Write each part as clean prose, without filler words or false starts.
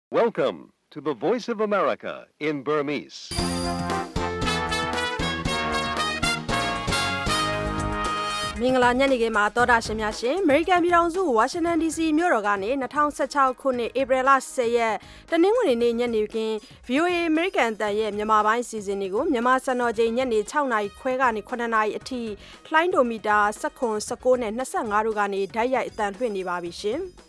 Welcome to the Voice of America in Burmese. ။မင်္ဂလာညနေခင်းမှာသောတာရှင်များရှင် American ပြည်ထောင်စု Washington DC မြို့တော်ကနေ2016ခုနှစ်ဧပြီလ10ရက်တနင်္ဂနွေနေ့ညနေခင်း VOA American တန်ရဲ့မြန်မာပိုင်းအစီအစဉ်တွေကိုမြန်မာစံတော်ချိန်ညနေ6နာရီခွဲကနေ9နာရီအထိလှိုင်းဒိုမီတာ19 19နဲ့25တို့ကနေဓာတ်ရိုက်အသံလွှင့်နေပါပြီရှင်။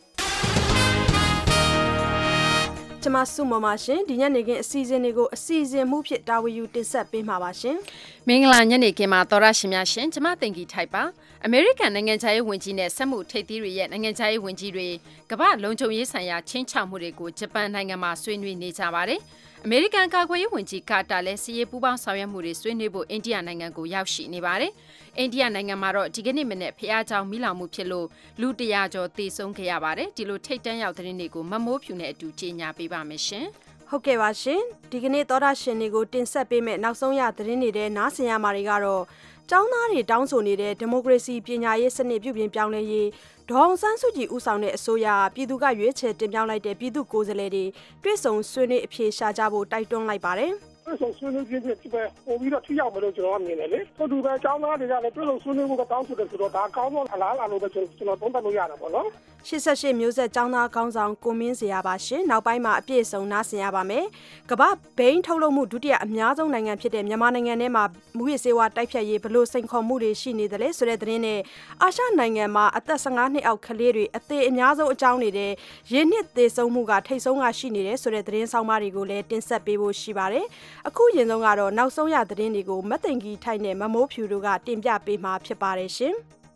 ကျမစုမမရှင်ဒီညနေခင်းအစီအစဉ်တွေကိုအစီအစဉ်မှုဖြစ်တာဝန်ယူတင်ဆက်ပေးမှာပါရှင်မင်္ဂလာညနေခင်းမှာသောရရှင်များရှင်ကျမတင်ကြီးထိုက်ပါအမေရိကန်နိုင်ငံခြားရေးဝန်ကြီးနဲ့စက်မှုထိပ်သီးတွေရဲ့နိုင်ငံခြားရေးဝန်ကြီးတွေကမ္ဘာလုံခြုံရေးဆိုင်ရာချင်းချောက်မှုတွေကိုဂျပန်နိုင်ငံမှာဆွေးနွေးနေကြပါတယ်အမေရိကန်ကာကွယ်ရေးဝန်ကြီးကာတာလည်းစီးရေးပူးပေါင်းဆောင်ရွက်မှုတွေဆွေးနွေးဖို့အိန္ဒိယနိုင်ငံကိုရောက်ရှိနေပါတယ်အိန္ဒိယနိုင်ငံမှာတော့ဒီကနေ့မနေ့ဖျားကြောင်မိလောင်မှုဖြစ်လို့လူ100ကျော်သေဆုံးခဲ့ရပါတယ်ဒီလိုထိတ်တန့်ရောက်တဲ့နေ့ကိုမမိုးဖြူနဲ့အတူကြေညာပေးပါမယ်ရှင်ဟုတ်ကဲ့ပါရှင်ဒီကနေ့သောတာရှင်တွေကိုတင်ဆက်ပေးမယ့်နောက်ဆုံးရသတင်းတွေနဲ့နားဆင်ရမှာတွေကတော့ကျောင်းသားတွေတောင်းဆိုနေတဲ့ဒီမိုကရေစီပညာရေးစနစ်ပြုပြင်ပြောင်းလဲရေးဒေါအောင်ဆန်းစုကြည်ဦးဆောင်တဲ့အစိုးရပြည်သူကရွေးချယ်တင်ပြလိုက်တဲ့ပြည်သူကိုယ်စားလှယ်တွေတွေ့ဆုံဆွေးနွေးအဖြေရှာကြဖို့တိုက်တွန်းလိုက်ပါတယ်ဆိုဆွေးနွေးခြင်းဖြစ်ပဲပို့ပြီးတော့ထိရောက်မယ်လို့ကျွန်တော်ကမြင်တယ်လေထို့တူပဲအကြောင်းသားတွေကလည်းတွေ့လို့ဆွေးနွေးဖို့တောင်းဆိုတယ်ဆိုတော့ဒါကောင်းသောအလားအလာလို့ပဲကျွန်တော်သုံးသပ်လို့ရတာပေါ့နော် 88မျိုးဆက်ကျောင်းသားခေါင်းဆောင်ကိုမင်းစရာပါရှင်နောက်ပိုင်းမှာအပြည့်အစုံနားဆင်ရပါမယ်ကမ္ဘာဘိန်းထုတ်လုပ်မှုဒုတိယအများဆုံးနိုင်ငံဖြစ်တဲ့မြန်မာနိုင်ငံထဲမှာမူရစေဝါတိုက်ဖြတ်ရေးဘလို့စိန်ခေါ်မှုတွေရှိနေတယ်လဲဆိုတဲ့သတင်းနဲ့အာရှနိုင်ငံမှာအသက်15နှစ်အောက်ကလေးတွေအသေးအများဆုံးအကြောင်းနေတဲ့ရင်းနှစ်သေဆုံးမှုကထိတ်ဆုံးကရှိနေတယ်ဆိုတဲ့သတင်းဆောင်မတွေကိုလည်းတင်ဆက်ပေးဖို့ရှိပါတယ်အခုရင်ဆုံးကတော့နောက်ဆုံးရသတင်းတွေကိုမသိင်ကြီးထိုက်နဲ့မမိုးဖြူတို့ကတင်ပြပေးမှာဖြစ်ပါတယ်ရှင်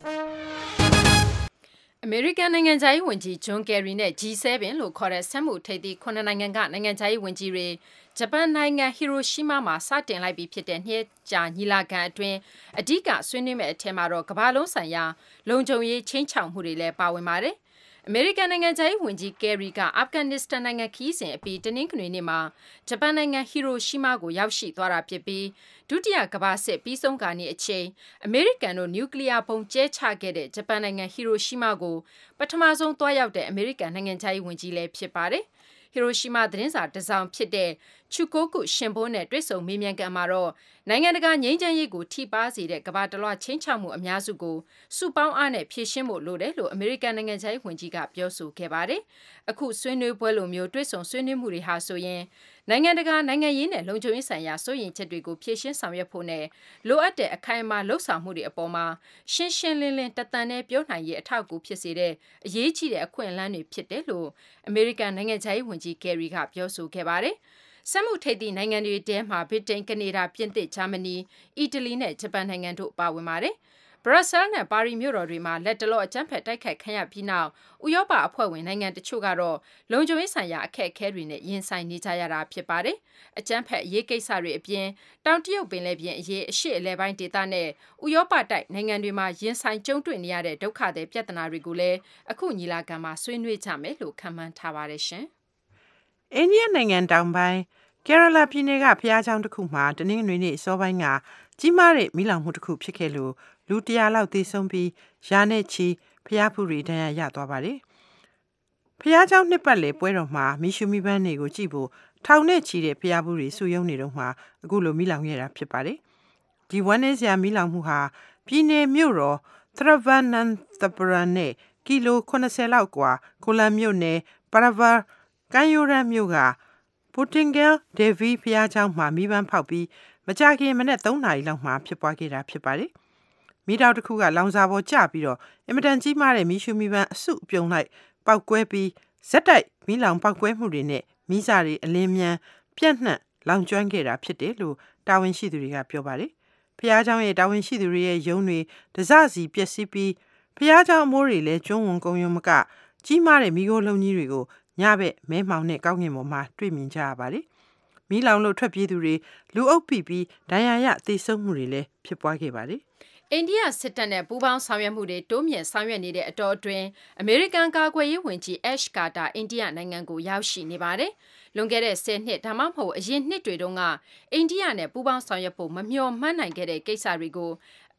အမေရိကန်နိုင်ငံခြားရေးဝန်ကြီးဂျွန်ကယ်ရီနဲ့ G7 လို့ခေါ်တဲ့စက်မှုထိပ်သီး9နိုင်ငံကနိုင်ငံခြားရေးဝန်ကြီးတွေဂျပန်နိုင်ငံဟီရိုရှီးမားမှာစတင်လိုက်ပြီးဖြစ်တဲ့နှစ်ကြာညီလာခံအတွင်းအဓိကဆွေးနွေးမယ့်အထက်မှာတော့ကမ္ဘာလုံးဆိုင်ရာလုံခြုံရေးချင်းချောက်မှုတွေလည်းပါဝင်ပါတယ်အမေရိကန်နိုင်ငံခြားရေးဝန်ကြီးကယ်ရီကအာဖဂန်နစ္စတန်နိုင်ငံခီးစဉ်အပြီးတနင်္ဂနွေနေ့မှာဂျပန်နိုင်ငံဟီရိုရှီးမားကိုရောက်ရှိသွားတာဖြစ်ပြီးဒုတိယကမ္ဘာစစ်ပြီးဆုံးခါနေ့အချိန်အမေရိကန်တို့နျူကလ িয়ার ဘုံကျဲချခဲ့တဲ့ဂျပန်နိုင်ငံဟီရိုရှီးမားကိုပထမဆုံးသွားရောက်တဲ့အမေရိကန်နိုင်ငံခြားရေးဝန်ကြီးလည်းဖြစ်ပါတယ်ဟီရိုရှီးမားသတင်းစာတစ်စောင်ဖြစ်တဲ့ချူကိုကုရှင်ဘိုးနဲ့တွေ့ဆုံမေးမြန်းခန်းမှာတော့နိုင်ငံတကာငြိမ်းချမ်းရေးကိုထိပါစေတဲ့ကမ္ဘာတလွှားချင်းချောက်မှုအများစုကိုစုပေါင်းအားနဲ့ဖြည့်ရှင်းဖို့လိုတယ်လို့အမေရိကန်နိုင်ငံခြားရေးဝန်ကြီးကပြောဆိုခဲ့ပါတယ်။အခုဆွေးနွေးပွဲလိုမျိုးတွေ့ဆုံဆွေးနွေးမှုတွေဟာဆိုရင်နိုင်ငံတကာနိုင်ငံရေးနဲ့လုံခြုံရေးဆိုင်ရာစိုးရိမ်ချက်တွေကိုဖြည့်ရှင်းဆောင်ရွက်ဖို့နဲ့လိုအပ်တဲ့အခိုင်အမာလှုပ်ဆောင်မှုတွေအပေါ်မှာရှင်းရှင်းလင်းလင်းတသန်နဲ့ပြောနိုင်ရေးအထောက်အကူဖြစ်စေတဲ့အရေးကြီးတဲ့အခွင့်အလမ်းတွေဖြစ်တယ်လို့အမေရိကန်နိုင်ငံခြားရေးဝန်ကြီးကယ်ရီကပြောဆိုခဲ့ပါတယ်။စက်မှုထိပ်သီးနိုင်ငံတွေထဲမှာဗြိတိန်ကနေဒါပြင်သစ်ဂျာမနီအီတလီနဲ့ဂျပန်နိုင်ငံတို့ပါဝင်ပါတယ်ဘရပ်ဆဲလ်နဲ့ပါရီမြို့တော်တွေမှာလက်တလောအကြမ်းဖက်တိုက်ခိုက်ခံရပြီးနောက်ဥရောပအဖွဲ့ဝင်နိုင်ငံတချို့ကတော့လုံခြုံရေးဆိုင်ရာအခက်အခဲတွေနဲ့ရင်ဆိုင်နေကြရတာဖြစ်ပါတယ်အကြမ်းဖက်အရေးကိစ္စတွေအပြင်တောင်တရုတ်ပင်လယ်ပြင်အရေးအရှေ့အလယ်ပိုင်းဒေသနဲ့ဥရောပတိုက်နိုင်ငံတွေမှာရင်ဆိုင်ကြုံတွေ့နေရတဲ့ဒုက္ခသည်ပြဿနာတွေကိုလည်းအခုညီလာခံမှာဆွေးနွေးကြမယ်လို့ခန့်မှန်းထားပါတယ်ရှင်အိန္ဒိယနိုင်ငံတောင်ပိုင်းကယ်ရလာပြည်နယ်ကဖျားချောင်းတစ်ခုမှာတနင်္ဂနွေနေ့အစောပိုင်းကကြီးမားတဲ့မီးလောင်မှုတစ်ခုဖြစ်ခဲ့လို့လူ100လောက်သေဆုံးပြီးရာနဲ့ချီဖျားဖူးတွေဒဏ်ရာရသွားပါတယ်။ဖျားချောင်းနှစ်ပတ်လည်ပွဲတော်မှာမီးရှူမီးပန်းတွေကိုကြည့်ဖို့ထောင်နဲ့ချီတဲ့ဖျားဖူးတွေစုယုံနေတော့မှအခုလိုမီးလောင်ခဲ့တာဖြစ်ပါတယ်။ဒီဝမ်းနည်းစရာမီးလောင်မှုဟာပြည်နယ်မြို့တော်သရဗန်နန်သပရန်နဲ့ကီလို80လောက်ကွာကိုလံမြို့နယ်ပရဗာကန်ယိုရန်မြို့ကပူတင်ဂယ်ဒေဗီဖျားချောင်းမှာမီးပန်းဖောက်ပြီးမကြခင်မနေ့3နာရီလောက်မှာဖြစ်ပွားခဲ့တာဖြစ်ပါတယ်။မီးတောက်တစ်ခုကလောင်စာပေါ်ကျပြီးတော့အင်မတန်ကြီးမားတဲ့မီးရှူမီးပန်းအစုအပြုံလိုက်ပောက်ကွဲပြီးဇက်တိုက်မီးလောင်ပောက်ကွဲမှုတွေနဲ့မီးစာတွေအလင်းမြန်ပြန့်နှံ့လောင်ကျွမ်းခဲ့တာဖြစ်တယ်လို့တာဝန်ရှိသူတွေကပြောပါတယ်။ဖျားချောင်းရဲ့တာဝန်ရှိသူတွေရဲ့ယုံတွေတစစီပျက်စီးပြီးဖျားချောင်းအမိုးတွေလည်းကျွန်းဝင်ကုန်ရုံမကကြီးမားတဲ့မီးခိုးလုံးကြီးတွေကိုညဘက်မဲမှောင်နဲ့ကောင်းကင်ပေါ်မှာတွေ့မြင်ကြရပါတယ်။မီးလောင်လို့ထွက်ပြေးသူတွေလူအုပ်ပိပြီးဒဏ်ရာရသေဆုံးမှုတွေလည်းဖြစ်ပွားခဲ့ပါတယ်။အိန္ဒိယစစ်တပ်နဲ့ပူးပေါင်းဆောင်ရွက်မှုတွေတိုးမြင့်ဆောင်ရွက်နေတဲ့အတောအတွင်းအမေရိကန်ကာကွယ်ရေးဝန်ကြီး Ash Carter အိန္ဒိယနိုင်ငံကိုရောက်ရှိနေပါတယ်။လွန်ခဲ့တဲ့10နှစ်ဒါမှမဟုတ်အရင်နှစ်တွေတုန်းကအိန္ဒိယနဲ့ပူးပေါင်းဆောင်ရွက်ဖို့မမျှော်မှန်းနိုင်ခဲ့တဲ့ကိစ္စတွေကို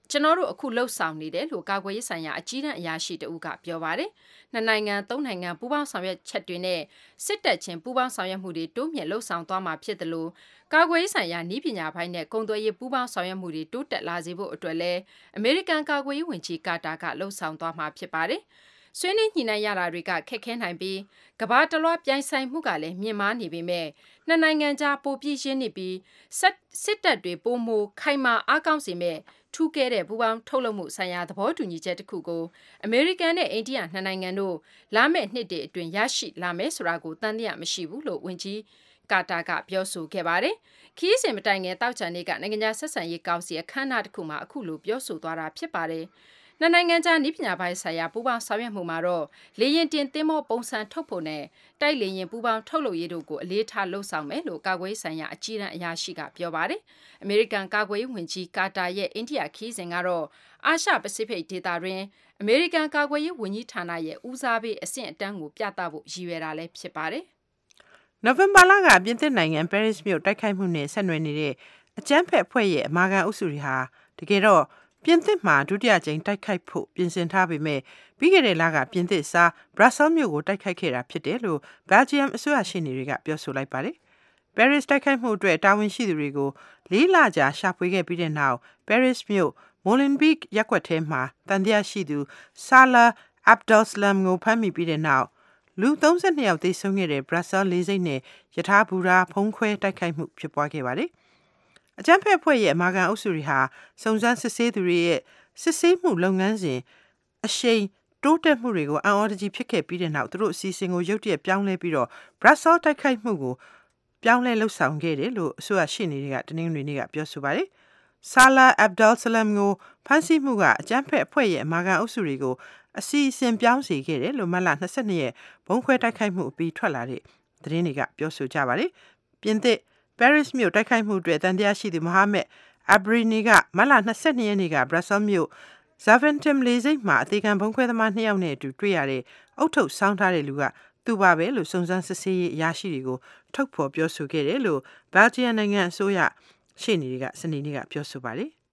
ကျွန်တော်တို့အခုလှုပ်ဆောင်နေတယ်လို့ကာကွယ်ရေးဆိုင်ရာအကြီးတန်းအရာရှိတဦးကပြောပါတယ်။နှစ်နိုင်ငံသုံးနိုင်ငံပူးပေါင်းဆောင်ရွက်ချက်တွေနဲ့စစ်တပ်ချင်းပူးပေါင်းဆောင်ရွက်မှုတွေတိုးမြင့်လှုပ်ဆောင်သွားမှာဖြစ်တယ်လို့ကာကွယ်ရေးဆိုင်ရာနည်းပညာပိုင်းနဲ့ကုန်သွယ်ရေးပူးပေါင်းဆောင်ရွက်မှုတွေတိုးတက်လာစေဖို့အတွက်လည်းအမေရိကန်ကာကွယ်ရေးဝန်ကြီးကာတာကလှုပ်ဆောင်သွားမှာဖြစ်ပါတယ်။ဆွေးနွေးညှိနှိုင်းရတာတွေကခက်ခဲနိုင်ပြီးကမ္ဘာတလွှားပြိုင်ဆိုင်မှုကလည်းမြင့်မားနေပေမဲ့နှစ်နိုင်ငံကြားပိုပြည့်ရှင်းနေပြီးစစ်တပ်တွေပုံမခိုင်မာအားကောင်းစေမဲ့ထူးကဲတဲ့ပူပေါင်းထုတ်လုပ်မှုဆိုင်ရာသဘောတူညီချက်တစ်ခုကိုအမေရိကန်နဲ့အိန္ဒိယနှစ်နိုင်ငံတို့လာမယ့်နှစ်တွေအတွင်းရရှိလာမယ်ဆိုတာကိုတန်တရားမရှိဘူးလို့ဝန်ကြီးကာတာကပြောဆိုခဲ့ပါတယ်။ခီးစဉ်မတိုင်ငယ်တောက်ချန်နေ့ကနိုင်ငံခြားဆက်ဆံရေးကောင်စီအခမ်းအနားတစ်ခုမှာအခုလိုပြောဆိုသွားတာဖြစ်ပါတယ်။နှစ်နိုင်ငံကြားနည်းပညာပိုင်းဆိုင်ရာပူးပေါင်းဆောင်ရွက်မှုမှာတော့လေယာဉ်တင်သင်္ဘောပုံစံထုတ်ဖို့နဲ့တိုက်လေယာဉ်ပူးပေါင်းထုတ်လုပ်ရေးတို့ကိုအလေးထားလှုပ်ဆောင်မယ်လို့ကာကွယ်ရေးဆိုင်ရာအကြီးအကဲအရာရှိကပြောပါတယ်။အမေရိကန်ကာကွယ်ရေးဝန်ကြီးကာတာရဲ့အိန္ဒိယခီးစဉ်ကတော့အာရှပစိဖိတ်ဒေသတွင်အမေရိကန်ကာကွယ်ရေးဝန်ကြီးဌာနရဲ့ဦးစားပေးအဆင့်အတန်းကိုပြသဖို့ရည်ရွယ်တာလည်းဖြစ်ပါတယ်။နိုဝင်ဘာလကပြင်သစ်နိုင်ငံပဲရစ်မြို့တိုက်ခိုက်မှုနဲ့ဆက်နွယ်နေတဲ့အကြမ်းဖက်အဖွဲ့ရဲ့အမာခံအုပ်စုတွေဟာတကယ်တော့ပြင်သစ်မှာဒုတိယကြိမ်တိုက်ခိုက်ဖို့ပြင်ဆင်ထားပေမဲ့ပြီးခဲ့တဲ့လကပြင်သစ်စားဘရပ်ဆဲလ်မြို့ကိုတိုက်ခိုက်ခဲ့တာဖြစ်တယ်လို့ဘယ်လ်ဂျီယမ်အစိုးရရှေ့နေတွေကပြောဆိုလိုက်ပါတယ်။ပဲရစ်တိုက်ခိုက်မှုအတွက်တာဝန်ရှိသူတွေကို4 လကြာရှာဖွေခဲ့ပြီးတဲ့နောက်ပဲရစ်မြို့မိုလင်ဘီကရပ်ကွက်ထဲမှာတန်တရားရှိသူဆာလာအဗ်ဒယ်ဆလမ်ကိုဖမ်းမိပြီးတဲ့နောက်လူ32ယောက်သေဆုံးခဲ့တဲ့ဘရပ်ဆဲလ်လေးစိတ်နဲ့ယထာဘူရာဖုံးခွဲတိုက်ခိုက်မှုဖြစ်ပွားခဲ့ပါတယ်။အကြမ်းဖက်အဖွဲ့ရဲ့အမာခံအုပ်စုတွေဟာစုံစမ်းစစ်ဆေးသူတွေရဲ့စစ်ဆေးမှုလုပ်ငန်းစဉ်အရှိန်တိုးတက်မှုတွေကိုအံ့ဩတကြီးဖြစ်ခဲ့ပြီးတဲ့နောက်သူတို့အစီအစဉ်ကိုရုတ်တရက်ပြောင်းလဲပြီးတော့ဘရပ်ဆဲလ်တိုက်ခိုက်မှုကိုပြောင်းလဲလှုပ်ဆောင်ခဲ့တယ်လို့အစိုးရရှေ့နေတွေကတနင်္ဂနွေနေ့ကပြောဆိုပါတယ်။ဆာလာအဗ်ဒယ်ဆလမ်ကိုဖမ်းဆီးမှုကအကြမ်းဖက်အဖွဲ့ရဲ့အမာခံအုပ်စုတွေကိုအစီအစဉ်ပြောင်းစေခဲ့တယ်လို့မတ်လ22ရက်ဘုံခွဲတိုက်ခိုက်မှုအပြီးထွက်လာတဲ့သတင်းတွေကပြောဆိုကြပါတယ်။ပြင်သစ်ပဲရစ်မြို့တိုက်ခိုက်မှုအတွက်တန်တရားရှိသူမိုဟာမက်အဘရီနီကမတ်လ22ရက်နေ့ကဘရပ်ဆဲလ်မြို့ဇာဗန်တင်လေဆိပ်မှာအသေးခံဘုံခွဲသမား2ယောက်နဲ့အတူတွေ့ရတဲ့အုတ်ထုတ်ဆောင်းထားတဲ့လူကသူပါပဲလို့စုံစမ်းစစ်ဆေးရေးအရာရှိတွေကိုထုတ်ဖော်ပြောဆိုခဲ့တယ်လို့ဘယ်လ်ဂျီယမ်နိုင်ငံအစိုးရရှေ့နေတွေကစနေနေ့ကပြောဆိုပါတယ်။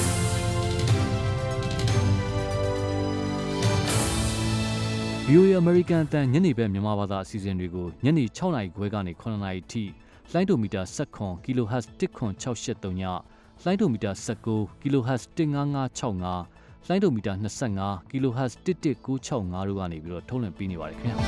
VOA American အတန်ညနေပဲမြန်မာဘာသာအစီအစဉ်တွေကိုညနေ6:00 နာရီခွဲကနေ9:00 နာရီထိလိုင်းဒိုမီတာ19 kHz 10683ညလိုင်းဒိုမီတာ19 kHz 15565လိုင်းဒိုမီတာ25 kHz 11965တို့ကနေပြီးတော့ထုတ်လွှင့်ပေးနေပါတယ်ခင်ဗျာ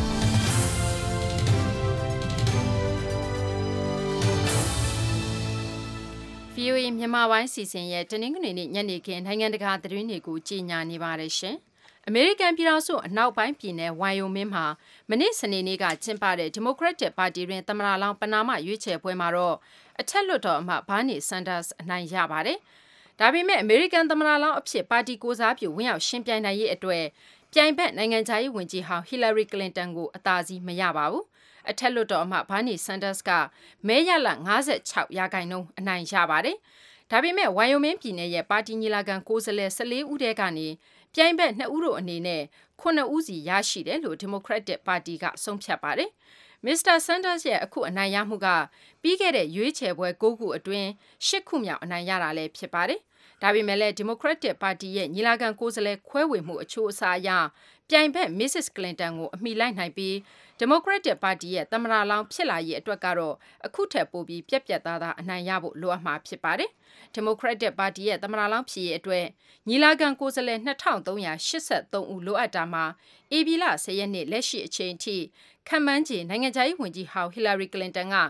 VOA မြန်မာပိုင်းစီစဉ်ရဲ့တနင်္ဂနွေနေ့ညနေခင်းနိုင်ငံတကာသတင်းတွေကိုကြီးညာနေပါတယ်ရှင်။အမေရိကန်ပြည်ထောင်စုအနောက်ပိုင်းပြည်နယ်ဝိုင်ယိုမင်းမှာမနေ့စနေနေ့ကကျင်းပတဲ့ဒီမိုကရက်တစ်ပါတီတွင်သမ္မတလောင်းပနာမရွေးချယ်ပွဲမှာတော့အထက်လွှတ်တော်အမတ်ဘာနီဆန်ဒါစ်အနိုင်ရပါတယ်။ဒါပေမဲ့အမေရိကန်သမ္မတလောင်းအဖြစ်ပါတီကိုစားပြုဝင်ရောက်ရှင်ပြိုင်နိုင်ရေးအတွက်ပြိုင်ဘက်နိုင်ငံခြားရေးဝန်ကြီးဟောင်းဟီလာရီကလင်တန်ကိုအသာစီးမရပါဘူး။အထက်လွှတ်တော်အမတ်ဘာနီဆန်ဒါစ်ကမဲရလ56%အနိုင်ရပါတယ်။ဒါပေမဲ့ဝိုင်ယိုမင်းပြည်နယ်ရဲ့ပါတီညီလာခံကိုယ်စားလှယ်14ဦးထဲကနေပြိုင်ဘက်2ဦးတို့အနေနဲ့9ဦးစီရရှိတယ်လို့ဒီမိုကရက်တစ်ပါတီကဆုံးဖြတ်ပါတယ်။မစ္စတာဆန်ဒါစ်ရဲ့အခုအနိုင်ရမှုကပြီးခဲ့တဲ့ရွေးချယ်ပွဲ9ခုအတွင်း10ခုမြောက်အနိုင်ရတာလည်းဖြစ်ပါတယ်။ဒါပေမဲ့လည်းဒီမိုကရက်တစ်ပါတီရဲ့ညီလာခံကိုယ်စားလှယ်ခွဲဝေမှုအချိုးအစားအရပြိုင်ဘက်မစ္စစ်ကလင်တန်ကိုအမိလိုက်နိုင်ပြီးဒီမိုကရက်တစ်ပါတီရဲ့သမ္မတလောင်းဖြစ်လာရေးအတွက်ကတော့အခုထက်ပိုပြီးပြက်ပြက်သားသားအနိုင်ရဖို့လိုအပ်မှာဖြစ်ပါတယ်။ဒီမိုကရက်တစ်ပါတီရဲ့သမ္မတလောင်းဖြစ်ရေးအတွက်ညီလာခံကိုယ်စားလှယ်2383ဦးလိုအပ်တာမှာဧပြီလ10ရက်နေ့လက်ရှိအချိန်ထိခန့်မှန်းခြေနိုင်ငံခြားရေးဝန်ကြီးဟောင်းဟီလာရီကလင်တန်က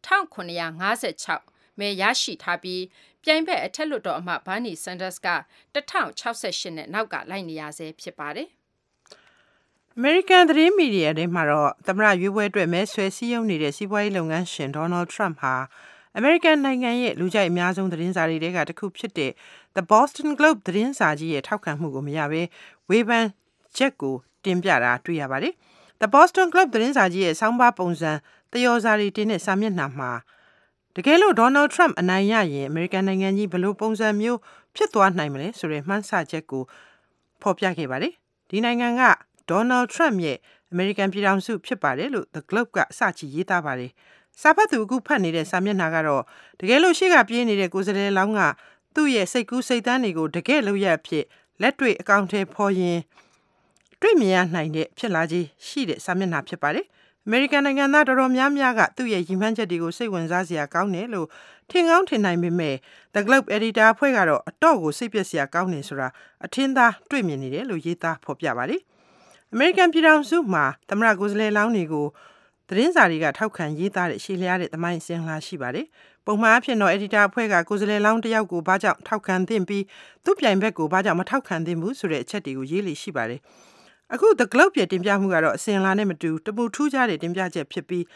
1956မဲရရှိထားပြီးပြိုင်ဘက်အထက်လွှတ်တော်အမတ်ဘာနီဆန်ဒါစ်က1068နဲ့နောက်ကလိုက်နေရဆဲဖြစ်ပါတယ်။ American သတင်းမီဒီယာတွေမှာတော့သမ္မတရွေးပွဲအတွက်မဲဆွယ်စည်းရုံးနေတဲ့စီးပွားရေးလုပ်ငန်းရှင် Donald Trump ဟာ American နိုင်ငံရဲ့လူကြိုက်အများဆုံးသတင်းစာတွေထဲကတစ်ခုဖြစ်တဲ့ The Boston Globe သတင်းစာကြီးရဲ့ထောက်ခံမှုကိုမရဘဲဝေဖန်ချက်ကိုတင်ပြတာတွေ့ရပါတယ်။ The Boston Globe သတင်းစာကြီးရဲ့ဆောင်းပါးပုံစံသရော်စာတွေတင်တဲ့စာမျက်နှာမှာတကယ်လို့ Donald Trump အနိုင်ရရင် American နိုင်ငံကြီးဘယ်လိုပုံစံမျိုးဖြစ်သွားနိုင်မလဲဆိုတဲ့မှန်းဆချက်ကိုဖော်ပြခဲ့ပါတယ်။ဒီနိုင်ငံကDonald Trump ရဲ့ American ပြည်ထောင်စုဖြစ်ပါတယ်လို့ The Globe ကစချီရေးသားပါတယ်။စာဖတ်သူအခုဖတ်နေတဲ့စာမျက်နှာကတော့တကယ်လို့ရှေ့ကပြေးနေတဲ့ကိုယ်စားလှယ်လောင်းကသူ့ရဲ့စိတ်ကူးစိတ်သန်းတွေကိုတကယ်လို့ရဖြစ်လက်တွေ့အကောင့်ထဲပေါ်ရင်တွေ့မြင်ရနိုင်တဲ့ဖြစ်လာကြီးရှိတဲ့စာမျက်နှာဖြစ်ပါတယ်အမေရိကန်နိုင်ငံသားတော်တော်များများကသူ့ရဲ့ရည်မှန်းချက်တွေကိုစိတ်ဝင်စားစရာကောင်းတယ်လို့ထင်ကောင်းထင်နိုင်ပေမဲ့ The Globe Editor အဖွဲ့ကတော့အတော့ကိုစိတ်ပျက်စရာကောင်းနေဆိုတာအထင်သာတွေ့မြင်နေတယ်လို့ရေးသားဖော်ပြပါတယ်အမေရိကန်ပြည်ထောင်စုမှာသမ္မတကိုယ်စားလှယ်လောင်းတွေကိုသတင်းစာတွေကထောက်ခံရေးသားတဲ့ရှေ့လျားတဲ့သမိုင်းစင်လာရှိပါတယ်ပုံမှန်အဖြစ်တော့ editor အဖွဲ့ကကိုယ်စားလှယ်လောင်းတစ်ယောက်ကိုဘာကြောင့်ထောက်ခံသင့်ပြီးသူ့ပြိုင်ဘက်ကိုဘာကြောင့်မထောက်ခံသင့်ဘူးဆိုတဲ့အချက်တွေကိုရေးလို့ရှိပါတယ်အခု The Globe ရဲ့တင်ပြမှုကတော့အစင်လာနဲ့မတူတပူထူးခြားတဲ့တင်ပြချက်ဖြစ်ပြီး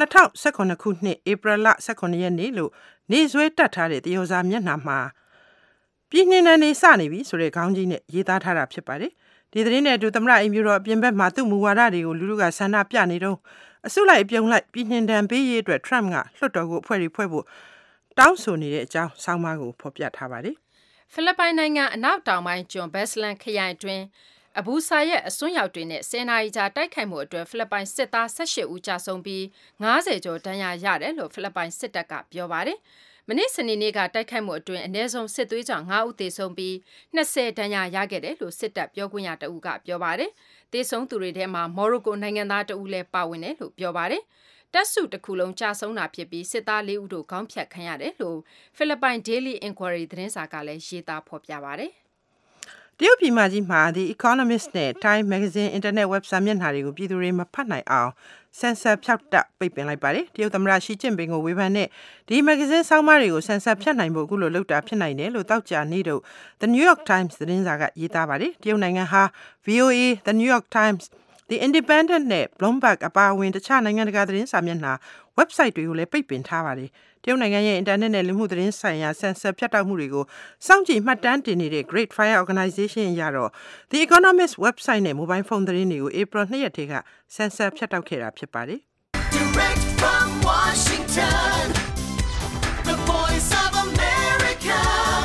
2019ခုနှစ်ဧပြီလ18ရက်နေ့လို့နေဆွဲတက်ထားတဲ့တယောစာမျက်နှာမှာပြည်နှင်းနေစနေပြီဆိုတဲ့ခေါင်းကြီးနဲ့ရေးသားထားတာဖြစ်ပါတယ်ဒီသတင်းနဲ့အတူသမ္မတအိမ်ဖြူတော်အပြင်ဘက်မှာသူ့မူဝါဒတွေကိုလူလူကဆန္ဒပြနေတော့အစုလိုက်အပြုံလိုက်ပြည်နှင်တံပေးရေးအတွက် Trump ကလွှတ်တော်ကိုအဖွဲ့ဖွဲ့ဖို့တောင်းဆိုနေတဲ့အကြောင်းဆောင်းပါးကိုဖော်ပြထားပါတယ်ဖိလစ်ပိုင်နိုင်ငံအနောက်တောင်ပိုင်းကျွန်းဘက်စလန်ခရိုင်တွင်အဘူဆာရဲ့အစွန်းရောက်တွေနဲ့10နာရီကြာတိုက်ခိုက်မှုအတွက်ဖိလစ်ပိုင်စစ်သား18ဦးကြာဆုံးပြီး90ကျော်ဒဏ်ရာရတယ်လို့ဖိလစ်ပိုင်စစ်တပ်ကပြောပါတယ်မနေ့စနေနေ့ကတိုက်ခိုက်မှုအတွင်းအနည်းဆုံးစစ်သွေးကြောင့်9ဦးသေဆုံးပြီး20ဒဏ်ရာရခဲ့တယ်လို့စစ်တပ်ပြောခွင့်ရတဦးကပြောပါတယ်သေဆုံးသူတွေထဲမှာမော်ရိုကိုနိုင်ငံသားတဦးလည်းပါဝင်တယ်လို့ပြောပါတယ်တပ်စုတစ်ခုလုံးကြာဆုံးတာဖြစ်ပြီးစစ်သား4ဦးတို့ခေါင်းဖြတ်ခံရတယ်လို့ဖိလစ်ပိုင် Daily Inquiry သတင်းစာကလည်းရေးသားဖော်ပြပါတယ်တရုတ်ပြည်မကြီးမှာ The Economist နဲ့ Time Magazine Internet website မျက်နှာတွေကိုပြည်သူတွေမဖတ်နိုင်အောင်ဆန်ဆာဖြောက်တက်ပိတ်ပင်လိုက်ပါတယ်တရုတ်သမ္မတရှီကျင့်ပင်ကိုဝေဖန်တဲ့ဒီ magazine ဆောင်းပါးတွေကိုဆန်ဆာဖြတ်နိုင်ဖို့အခုလိုလုပ်တာဖြစ်နိုင်တယ်လို့တောက်ကြနေတော့ The New York Times သတင်းစာကရေးသားပါတယ်တရုတ်နိုင်ငံဟာ VOA The New York Times The Independent နဲ့ Bloomberg အပါအဝင်တခြားနိုင်ငံတကာသတင်းစာမျက်နှာ website တွေကိုလည်းပိတ်ပင်ထားပါတယ်တရုတ်နိုင်ငံရဲ့ internet နဲ့လူမှုသတင်းဆိုင်ရာဆန်ဆာဖြတ်တောက်မှုတွေကိုစောင့်ကြည့်မှတ်တမ်းတင်နေတဲ့ Great Fire Organization အရတော့ The Economist website နဲ့ mobile phone သတင်းတွေကို April 2 ရက်ထဲကဆန်ဆာဖြတ်တောက်ခဲ့တာဖြစ်ပါတယ် Direct from Washington The Voice of America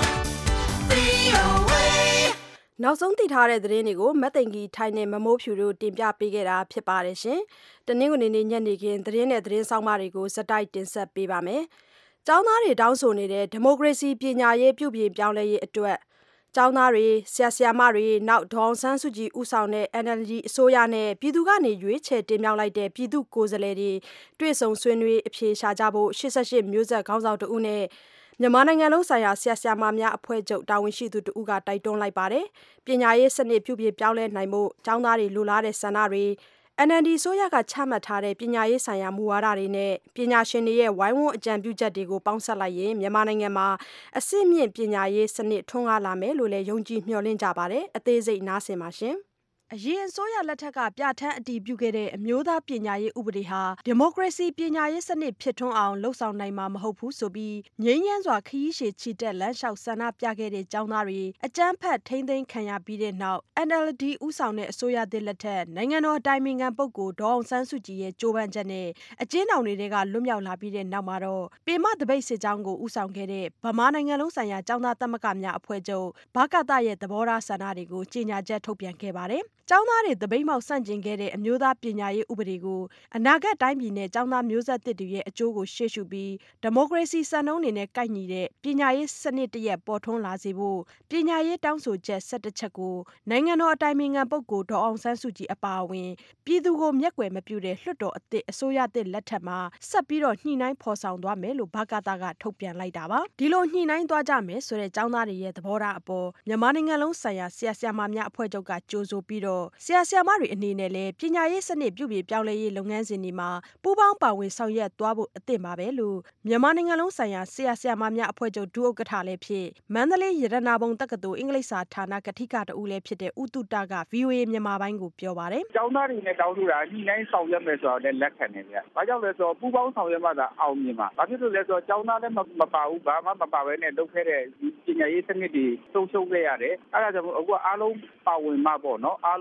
VOA နောက်ဆုံးသိထားတဲ့သတင်းတွေကိုမတ်သိင်ကြီးထိုင်းနဲ့မမိုးဖြူတို့တင်ပြပေးခဲ့တာဖြစ်ပါတယ်ရှင်။တနင်္ဂနွေနေ့ညနေခင်းသတင်းနဲ့သတင်းဆောင်မတွေကိုစတိုက်တင်ဆက်ပေးပါမယ်။ကျောင်းသားတွေတောင်းဆိုနေတဲ့ဒီမိုကရေစီပညာရေးပြုပြင်ပြောင်းလဲရေးအတွက်ကျောင်းသားတွေဆရာဆရာမတွေနောက်ဒေါအောင်ဆန်းစုကြည်ဦးဆောင်တဲ့ NLD အစိုးရနဲ့ပြည်သူကနေရွေးချယ်တင်မြှောက်လိုက်တဲ့ပြည်သူကိုယ်စားလှယ်တွေတွေ့ဆုံဆွေးနွေးအဖြေရှာကြဖို့88မျိုးဆက်ခေါင်းဆောင်တဦးနဲ့မြန်မာနိုင်ငံလုံးဆိုင်ရာဆရာဆရာမများအဖွဲ့ချုပ်တာဝန်ရှိသူတို့ကတိုက်တွန်းလိုက်ပါတယ်။ပညာရေးစနစ်ပြုပြင်ပြောင်းလဲနိုင်ဖို့ကျောင်းသားတွေလိုလားတဲ့ဆန္ဒတွေ NLD ဆိုရကချမှတ်ထားတဲ့ပညာရေးဆိုင်ရာမူဝါဒတွေနဲ့ပညာရှင်တွေရဲ့ဝိုင်းဝန်းအကြံပြုချက်တွေကိုပေါင်းစပ်လိုက်ရင်မြန်မာနိုင်ငံမှာအဆင့်မြင့်ပညာရေးစနစ်ထွန်းကားလာမယ်လို့လည်းယုံကြည်မျှော်လင့်ကြပါတယ်။အသေးစိတ်နားဆင်ပါရှင်။အရင်အစိုးရလက်ထက်ကပြဋ္ဌာန်းအတည်ပြုခဲ့တဲ့အမျိုးသားပညာရေးဥပဒေဟာဒီမိုကရေစီပညာရေးစနစ်ဖြစ်ထွန်းအောင်လှုံ့ဆော်နိုင်မှာမဟုတ်ဘူးဆိုပြီးငြိမ်းချမ်းစွာခရီးရှည်ချီတက်လမ်းလျှောက်ဆန္ဒပြခဲ့တဲ့ကျောင်းသားတွေအကြမ်းဖက်ထိန်းသိမ်းခံရပြီးတဲ့နောက် NLD ဦးဆောင်တဲ့အစိုးရသစ်လက်ထက်နိုင်ငံတော်အတိုင်ပင်ခံပုဂ္ဂိုလ်ဒေါအောင်ဆန်းစုကြည်ရဲ့ကြိုးပမ်းချက်နဲ့အကျဉ်းထောင်တွေကလွတ်မြောက်လာပြီးတဲ့နောက်မှာတော့ပေမသပိတ်စစ်ကြောင်းကိုဦးဆောင်ခဲ့တဲ့ဗမာနိုင်ငံလုံးဆိုင်ရာကျောင်းသားသမဂ္ဂများအဖွဲ့ချုပ်ဘကသရဲ့သဘောထားဆန္ဒတွေကိုကြေညာချက်ထုတ်ပြန်ခဲ့ပါတယ်။ကျောင်းသားတွေသပိတ်မှောက်ဆန့်ကျင်ခဲ့တဲ့အမျိုးသားပညာရေးဥပဒေကိုအနာဂတ်တိုင်းပြည်နဲ့ကျောင်းသားမျိုးဆက်သစ်တွေရဲ့အကျိုးကိုရှေ့ရှုပြီးဒီမိုကရေစီစံနှုန်းတွေနဲ့ကိုက်ညီတဲ့ပညာရေးစနစ်တစ်ရပ်ပေါ်ထွန်းလာစေဖို့ပညာရေးတောင်းဆိုချက်17ချက်ကိုနိုင်ငံတော်အတိုင်ပင်ခံပုဂ္ဂိုလ်ဒေါအောင်ဆန်းစုကြည်အပါအဝင်ပြည်သူကိုမျက်ကွယ်မပြုတဲ့လွှတ်တော်အသစ်အစိုးရသစ်လက်ထက်မှာဆက်ပြီးတော့ညှိနှိုင်းဖော်ဆောင်သွားမယ်လို့ဘကသကထုတ်ပြန်လိုက်တာပါဒီလိုညှိနှိုင်းသွားကြမယ်ဆိုတဲ့ကျောင်းသားတွေရဲ့သဘောထားအပေါ်မြန်မာနိုင်ငံလုံးဆိုင်ရာဆရာဆရာမများအဖွဲ့ချုပ်ကကြိုဆိုပြီးတော့ဆရာဆရာမတွေအနေနဲ့လည်းပညာရေးစနစ်ပြုပြင်ပြောင်းလဲရေးလုပ်ငန်းစဉ်တွေမှာပူးပေါင်းပါဝင်ဆောင်ရွက်သွားဖို့အသင့်ပါပဲလို့မြန်မာနိုင်ငံလုံးဆိုင်ရာဆရာဆရာမများအဖွဲ့ချုပ်ဒုဥက္ကဋ္ဌလည်းဖြစ်မန္တလေးရတနာပုံတက္ကသိုလ်အင်္ဂလိပ်စာဌာနကထိကတဦးလည်းဖြစ်တဲ့ဦးတုတက VOA မြန်မာပိုင်းကိုပြောပါတယ်ကျောင်းသားတွေနဲ့တောင်းဆိုတာညှိနှိုင်းဆောင်ရွက်မယ်ဆိုတော့လည်းလက်ခံနေကြ။ဘာကြောင့်လဲဆိုတော့ပူးပေါင်းဆောင်ရွက်မှသာအောင်မြင်မှာ။ဘာဖြစ်လို့လဲဆိုတော့ကျောင်းသားလည်းမပါဘူးဘာမှမပါဘဲနဲ့လုပ်ခဲ့တဲ့ပညာရေးစနစ်တွေဆုံးရှုံးခဲ့ရတယ်။အဲဒါကြောင့်အခုအားလုံးပါဝင်မှပေါ့နော်အားလုံး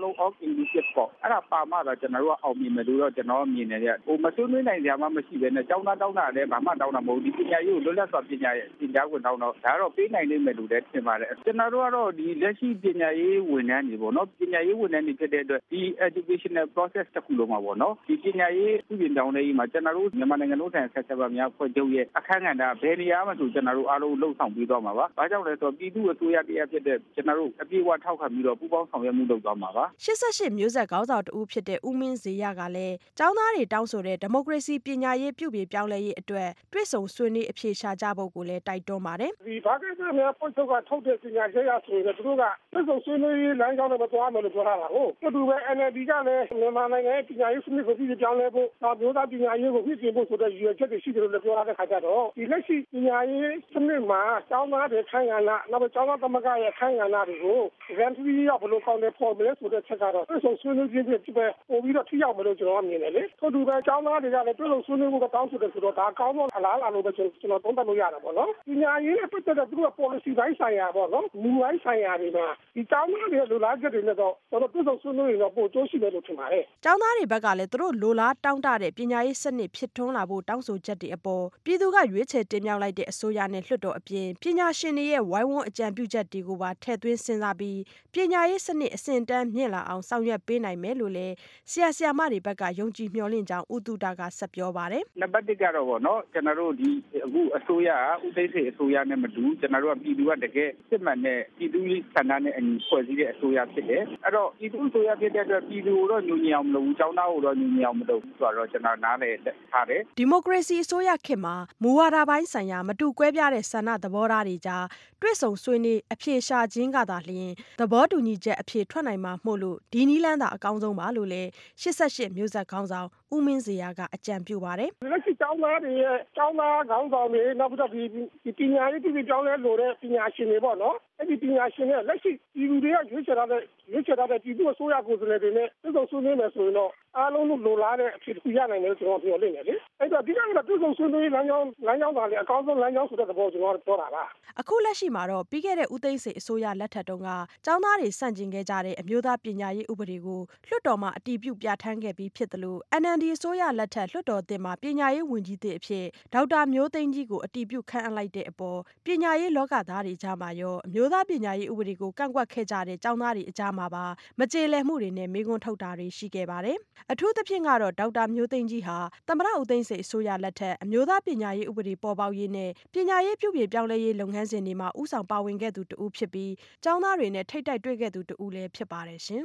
လုံး all inclusive ပေါ့အဲ့ဒါပါမှတော့ကျွန်တော်တို့ကအောင်မြင်မယ်လို့တော့ကျွန်တော်မြင်နေတယ်ဟိုမဆွေးနွေးနိုင်ကြမှာမရှိဘဲနဲ့ကျောင်းသားတောင်းတာလည်းဘာမှတောင်းတာမဟုတ်ဒီပညာရေးကိုလွတ်လပ်စွာပညာရေးပညာဝင်တောင်းတော့ဒါတော့ပေးနိုင်နိုင်မယ်လို့လည်းထင်ပါတယ်ကျွန်တော်တို့ကတော့ဒီလက်ရှိပညာရေးဝန်ထမ်းတွေပေါ့နော်ပညာရေးဝန်ထမ်းတွေဖြစ်တဲ့အတွက်ဒီ educational process တစ်ခုလုံးမှာပေါ့နော်ဒီပညာရေးပြုပြင်ပြောင်းလဲရေးမှာကျွန်တော်တို့မြန်မာနိုင်ငံလုံးဆိုင်ရာဆက်ဆက်ပါများဖွဲ့ချုပ်ရဲ့အခမ်းအနားဘယ်နေရာမှာဆိုကျွန်တော်တို့အားလုံးလှုပ်ဆောင်ပြီးတော့မှာပါဘာကြောင့်လဲဆိုတော့ပြည်သူ့အစိုးရတရားဖြစ်တဲ့ကျွန်တော်တို့အပြည့်အဝထောက်ခံပြီးတော့ပူးပေါင်းဆောင်ရွက်မှုလုပ်သွားမှာပါ 88မျိုးဆက်ခေါင်းဆောင်တဦးဖြစ်တဲ့ဦးမင်းဇေယျကလည်းကျောင်းသားတွေတောင်းဆိုတဲ့ဒီမိုကရေစီပညာရေးပြုပြင်ပြောင်းလဲရေးအတွက်တွဲဆုံဆွေးနွေးအဖြေရှာကြဖို့ကိုလည်းတိုက်တွန်းပါတယ်ဒီဘာကိစ္စများဖွဲ့ချုပ်ကထုတ်တဲ့ပညာရေးရဆိုရင်သူတို့ကတွဲဆုံဆွေးနွေးရေးလမ်းကြောင်းနဲ့မသွားမယ်လို့ပြောတာဟုတ်တူပဲ NLD ကလည်းမြန်မာနိုင်ငံရဲ့ပညာရေးစနစ်ကိုပြည်ပြောင်းလဲဖို့နောက်မျိုးသားပညာရေးကိုပြည်ပြင်ဖို့ဆိုတဲ့ရည်ရွယ်ချက်တွေရှိတယ်လို့လည်းပြောရတဲ့ခါကျတော့ဒီလက်ရှိပညာရေးစနစ်မှာကျောင်းသားတွေခိုင်ရလာနောက်ကျောင်းသားသမဂ္ဂရဲ့ခိုင်ရလာတွေကို eventually ဘယ်လိုကောင်းတဲ့ပေါ်မလဲဆိုတဲ့ချက်ကတော့တွဲဆုံဆွေးနွေးခြင်းဖြစ်ပဲပို့ပြီးတော့ထိရောက်မယ်လို့ကျွန်တော်မြင်တယ်လေထို့တူပဲကျောင်းသားတွေကလည်းတွဲဆုံဆွေးနွေးဖို့တောင်းဆိုတယ်ဆိုတော့ဒါကောင်းသောအလားအလာလို့ပဲကျွန်တော်သုံးသပ်လို့ရတယ်ပေါ့နော်ပညာရေးနဲ့ပတ်သက်တဲ့သူက policy တိုင်းဆိုင်ရာပေါ့နော်မူပိုင်းဆိုင်ရာတွေမှာဒီကျောင်းသားတွေလိုလားချက်တွေနဲ့တော့ကျွန်တော်တွဲဆုံဆွေးနွေးရင်တော့ပို့ကျိုးရှိမယ်လို့ထင်ပါတယ်ကျောင်းသားတွေဘက်ကလည်းသူတို့လိုလားတောင်းတတဲ့ပညာရေးစနစ်ဖြစ်ထွန်းလာဖို့တောင်းဆိုချက်တွေအပေါ်ပြည်သူကရွေးချယ်တင်မြှောက်လိုက်တဲ့အစိုးရနဲ့လွှတ်တော်အပြင်ပညာရှင်တွေရဲ့ဝိုင်းဝန်းအကြံပြုချက်တွေကိုပါထည့်သွင်းစဉ်းစားပြီးပညာရေးစနစ်အဆင့်တန်းမြင့်လာအောင်ဆောင်ရွက်ပေးနိုင်မယ်လို့လည်းဆရာဆရာမတွေဘက်ကယုံကြည်မျှော်လင့်ကြောင်းဦးတုဒကဆက်ပြောပါတယ်နံပါတ်1ကတော့ဗောနော်ကျွန်တော်တို့ဒီအခုအစိုးရဦးသိန်းစိန်အစိုးရနဲ့မတူကျွန်တော်တို့ကပြည်သူကတကယ်စစ်မှန်တဲ့ပြည်သူဆန္ဒနဲ့အညီဖွဲ့စည်းတဲ့အစိုးရဖြစ်တယ်အဲ့တော့ပြည်သူအစိုးရဖြစ်တဲ့အတွက်ပြည်သူကိုတော့ညှို့ညင်အောင်မလုပ်ဘူးကျောင်းသားကိုတော့ညှို့ညင်အောင်မလုပ်ဘူးဆိုတော့ကျွန်တော်နားလည်ထားတယ်ဒီမိုကရေစီအစိုးရခေတ်မှာမူဝါဒပိုင်းဆိုင်ရာမတူကွဲပြားတဲ့ဆန္ဒသဘောထားတွေကြားတွဲဆုံဆွေးနွေးအဖြေရှာခြင်းကသာလျှင်သဘောတူညီချက်အဖြေထွက်နိုင်မှာမို့လို့ဒီနည်းလမ်းသာအကောင်းဆုံးပါလို့လည်း88မျိုးဆက်ခေါင်းဆောင်ဦးမင်းဇေယျကအကြံပြုပါတယ်လက်ရှိကျောင်းသားတွေရဲ့ကျောင်းသားခေါင်းဆောင်တွေနောက်ပြီးတော့ဒီပညာရေးပြည်ပြောင်းလဲလို့တဲ့ပညာရှင်တွေပေါ့နော်အဲ့ဒီပညာရှင်တွေလက်ရှိပြည်သူတွေကရွေးချယ်ထားတဲ့ပြည်သူအစိုးရကိုယ်စားလှယ်တွေနဲ့တွဲဆုံဆွေးနွေးမယ်ဆိုရင်တော့အားလုံးလိုလားတဲ့အဖြစ်ကိုရနိုင်တယ်ကျွန်တော်ပြောလိမ့်မယ်လေအဲ့တော့ဒီကနေ့တွဲဆုံဆွေးနွေးလမ်းကြောင်းသာလေအကောင်းဆုံးလမ်းကြောင်းဆိုတဲ့သဘောကျွန်တော်ပြောတာပါအခုလက်ရှိမှာတော့ပြီးခဲ့တဲ့ဦးသိန်းစိန်အစိုးရလက်ထက်တုန်းကကျောင်းသားတွေစန့်ကျင်ခဲ့ကြတဲ့အမျိုးသားပညာရေးဥပဒေကိုလွှတ်တော်မှာအတည်ပြုပြဋ္ဌာန်းခဲ့ပြီးဖြစ်တယ်လို့ NLD အစိုးရလက်ထက်လွှတ်တော်တင်မှာပညာရေးဝန်ကြီးသစ်အဖြစ်ဒေါက်တာမျိုးသိန်းကြီးကိုအတည်ပြုခန့်အပ်လိုက်တဲ့အပေါ်ပညာရေးလောကသားတွေကြားမှာရောအမျိုးသားပညာရေးဥပဒေကိုကန့်ကွက်ခဲ့ကြတဲ့ကျောင်းသားတွေအကြားမှာပါမကျေလည်မှုတွေနဲ့မေးခွန်းထုတ်တာတွေရှိခဲ့ပါတယ်အထူးသဖြင့်ကတော့ဒေါက်တာမျိုးသိန်းကြီးဟာသမ္မတဦးသိန်းစိန်အစိုးရလက်ထက်အမျိုးသားပညာရေးဥပဒေပေါ်ပေါက်ရေးနဲ့ပညာရေးပြုပြင်ပြောင်းလဲရေးလုပ်ငန်းစဉ်တွေမှာဦးဆောင်ပါဝင်ခဲ့သူတဦးဖြစ်ပြီးကျောင်းသားတွေနဲ့ထိပ်တိုက်တွေ့ခဲ့သူတဦးလည်းဖြစ်ပါတယ်ရှင်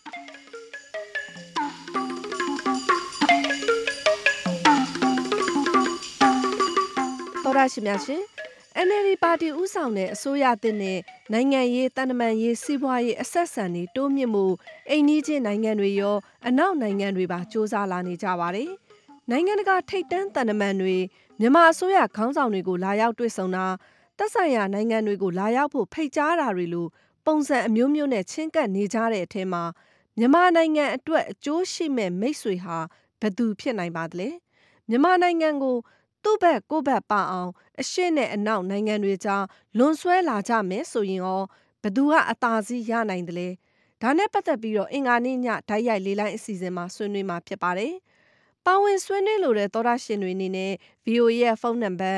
တော်ရရှိများရှင် NLD ပါတီဦးဆောင်တဲ့အစိုးရသစ်နဲ့နိုင်ငံရေးတန်တမာရေးစီးပွားရေးအဆက်ဆံတွေတိုးမြင့်မှုအိမ်နီးချင်းနိုင်ငံတွေရောအနောက်နိုင်ငံတွေပါစ조사လာနေကြပါတယ်။နိုင်ငံတကာထိပ်တန်းတန်တမန်တွေမြန်မာအစိုးရခေါင်းဆောင်တွေကိုလာရောက်တွေ့ဆုံတာသက်ဆိုင်ရာနိုင်ငံတွေကိုလာရောက်ဖို့ဖိတ်ကြားတာတွေလိုပုံစံအမျိုးမျိုးနဲ့ချင်းကပ်နေကြတဲ့အထက်မှာမြန်မာနိုင်ငံအတွက်အကျိုးရှိမဲ့မိတ်ဆွေဟာဘယ်သူဖြစ်နိုင်ပါသလဲ။မြန်မာနိုင်ငံကိုသူ့ဘက်ကိုယ့်ဘက်ပါအောင်အရှေ့နဲ့အနောက်နိုင်ငံတွေကြားလွန်ဆွဲလာကြမယ်ဆိုရင်ရောဘသူကအသာစီးရနိုင်တယ်လဲဒါနဲ့ပတ်သက်ပြီးတော့အင်္ဂါနေ့ညဓာတ်ရိုက်လေးလိုင်းအစီအစဉ်မှာဆွေးနွေးမှာဖြစ်ပါတယ်။ပါဝင်ဆွေးနွေးလိုတဲ့သောရရှင်တွေအနေနဲ့ VOA ရဲ့ဖုန်းနံပါတ်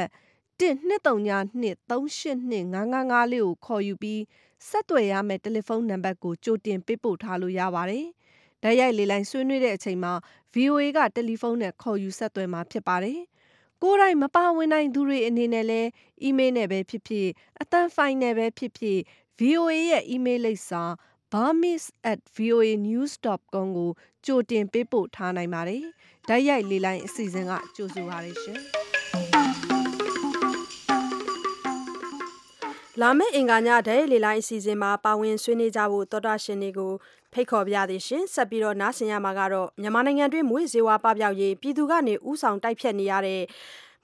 12383825555လေးကိုခေါ်ယူပြီးဆက်သွယ်ရမယ့်တယ်လီဖုန်းနံပါတ်ကိုကြိုတင်ပေးပို့ထားလို့ရပါတယ်။ဓာတ်ရိုက်လေးလိုင်းဆွေးနွေးတဲ့အချိန်မှာ VOA ကတယ်လီဖုန်းနဲ့ခေါ်ယူဆက်သွယ်မှာဖြစ်ပါတယ်။ကိုယ်တိုင်မပါဝင်နိုင်သူတွေအနေနဲ့လည်းအီးမေးလ်နဲ့ပဲဖြစ်ဖြစ်အသံဖိုင်နဲ့ပဲဖြစ်ဖြစ် VOA ရဲ့အီးမေးလ်လိပ်စာ burmese@voanews.com ကိုကြိုတင်ပေးပို့ထားနိုင်ပါတယ်။ဓာတ်ရိုက်လေးလိုင်းအစီအစဉ်ကကြိုဆိုပါရရှင်။လာမယ့်အင်္ဂါညဓာတ်ရိုက်လေးလိုင်းအစီအစဉ်မှာပါဝင်ဆွေးနွေးကြဖို့သောတာရှင်တွေကိုဖိတ်ခေါ်ပြသည်ရှင်ဆက်ပြီးတော့နားဆင်ရမှာကတော့မြန်မာနိုင်ငံတွင်းမွေးစေဝါပပျောက်ရေးပြည်သူကနေဥဆောင်တိုက်ဖြတ်နေရတဲ့မ